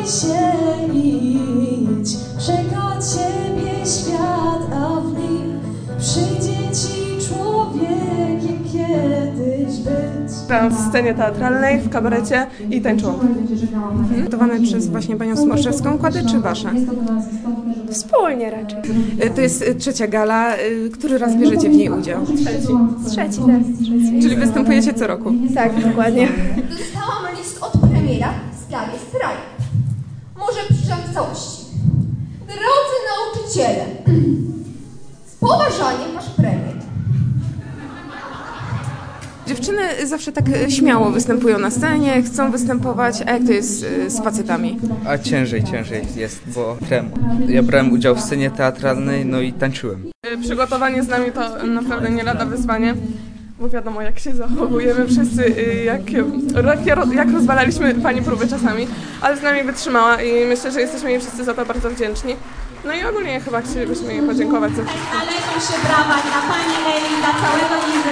bój się, idź, czeka ciebie świat, a w nim przyjdzie ci człowiekiem kiedyś być. Grałam w scenie teatralnej, w kabarecie i tańczyłam. Gotowane przez właśnie panią Smoczewską kłady, czy wasze? Wspólnie raczej. To jest trzecia gala. Który raz bierzecie w niej udział? Trzeci. Czyli występujecie co roku? Tak, dokładnie. Dostałam list od premiera w sprawie strajku. Może przeczytam w całości. Drodzy nauczyciele, z poważaniem wasz premier. Dziewczyny zawsze tak śmiało występują na scenie, chcą występować, a jak to jest z facetami? A ciężej jest, bo ja brałem udział w scenie teatralnej, no i tańczyłem. Przygotowanie z nami to naprawdę nie lada wyzwanie, bo wiadomo jak się zachowujemy wszyscy, jak rozwalaliśmy pani próby czasami, ale z nami wytrzymała i myślę, że jesteśmy jej wszyscy za to bardzo wdzięczni. No i ogólnie chyba chcielibyśmy jej podziękować za wszystko. Należą się brawa dla pani Eli, dla całego